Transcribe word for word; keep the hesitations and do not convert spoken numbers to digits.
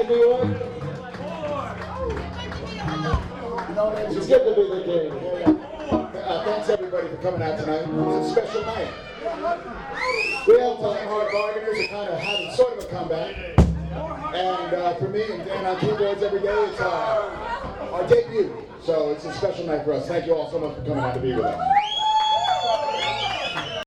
in New York? It's good to be the king. Uh, thanks everybody for coming out tonight. It's a special night. We have Time Hard Bargainers are kind of having sort of a comeback. And uh, for me and Dan on keyboards every day, it's uh, our debut. So it's a special night for us. Thank you all so much for coming out to be with us.